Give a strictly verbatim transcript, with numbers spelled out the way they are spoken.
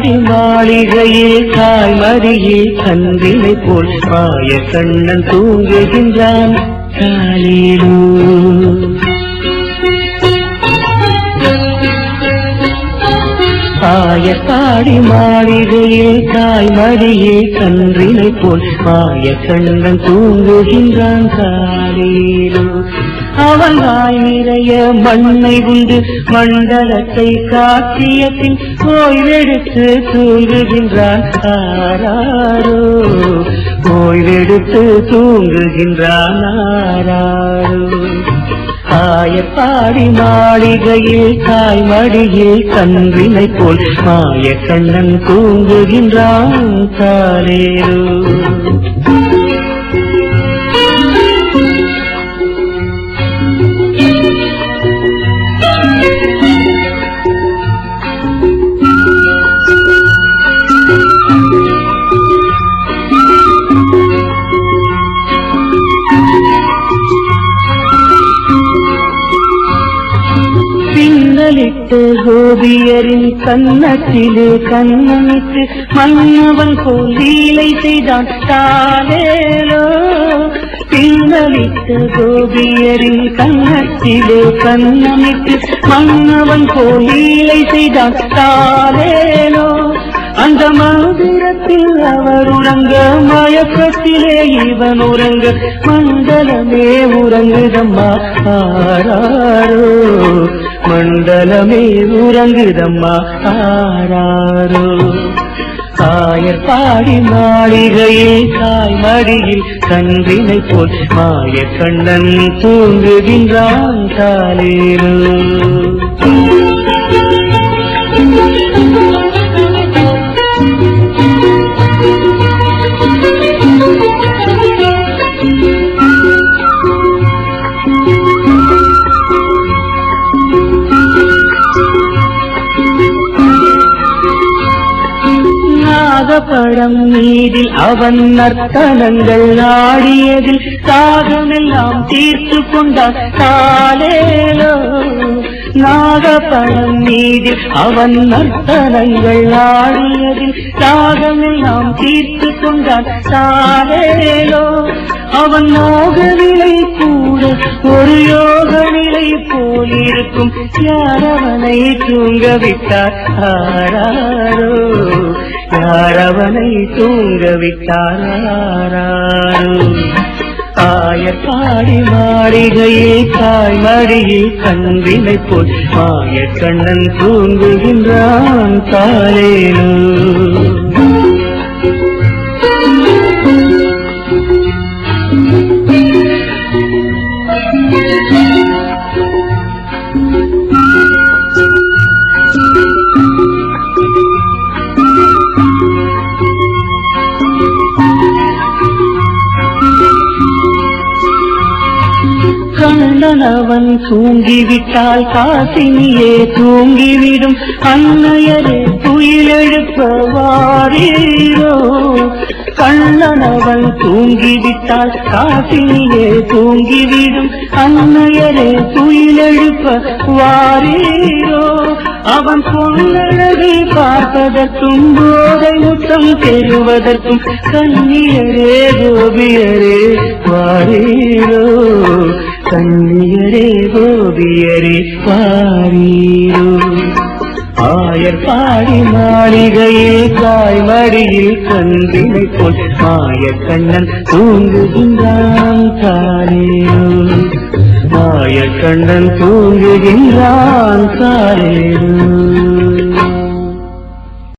பாடி மாளிகையில் தாய்மடியில் கன்றினை போல் மாய கண்ணன் தூங்குகின்றான் காலிலோ. ஆயப்பாடி மாளிகையில் தாய்மடியில் கன்றினை போல் மாய கண்ணன் தூங்குகின்றான் காலிலோ. அவன் வாய் நிறைய மண்ணை உண்டு மண்டலத்தை காட்டிய பின் ஓய்வெடுத்து தூங்குகின்றான் ஆராரோ. ஓய்வெடுத்து தூங்குகின்றான் ஆராரோ. ஆயப்பாடி மாளிகையில் தாய்மடியில் கன்றினை போல் மாய கண்ணன் தூங்குகின்றான் காலேரோ. பின்னலிட்டு கோபியரின் கன்னத்திலே கண்ணமிட்டு மன்னவன் போல் லீலை செய்தான் காலேலோ. பின்னலிட்டு கோபியரின் கன்னத்திலே கண்ணமிட்டு மன்னவன் போல் லீலை செய்தான் காலேலோ. அந்த மந்திரத்தில் அவர் உறங்க மயக்கத்திலே இவன் உறங்க மண்டலமே உறங்குதம்மா ஆராரோ. மண்டலமே உறங்குதம்மா ஆராரோ. ஆயப்பாடி மாளிகையில் தாய்மடியில் கன்றினை போல் மாய கண்ணன் தூங்குகின்றான் காலேரோ. படம் மீதில் அவன் நர்த்தனங்கள் ஆடியதில் தாகமெல்லாம் தீர்த்து கொண்டான் காலேலோ. நாகப்படம் மீதில் அவன் நர்த்தனங்கள் ஆடியதில் தாகமெல்லாம் தீர்த்து கொண்டான் காலேலோ. அவன் யோக நிலை கூட ஒரு யோக நிலை போலிருக்கும் யாரவனை தூங்கவிட்டார் ஆராரோ. யாரவனை தூங்கவிட்டார் ஆராரோ. ஆயப்பாடி மாளிகையில் தாய்மடியில் கன்றினை போல் மாய கண்ணன் தூங்குகின்றான் காலேலோ. கண்ணனவன் தூங்கிவிட்டால் காசினியே தூங்கிவிடும் அன்னையரே துயிலெழுப்ப வாரீரோ. கண்ணனவன் தூங்கிவிட்டால் காசினியே தூங்கிவிடும் அன்னையரே துயிலெழுப்ப வாரீரோ. அவன் பொன்னழகை பார்ப்பதற்கும் போதை முத்தம் பெறுவதற்கும் கண்ணியரே கோபியரே வாரீரோ. கண்ணியரே கோபியரே வாரீரோ. ஆயர்பாடி மாளிகையில் தாய்மடியில் கன்றினை போல் மாய கண்ணன் தூங்குகின்றான் காலேலோ. மாய கண்ணன் தூங்குகின்றான் காலேலோ.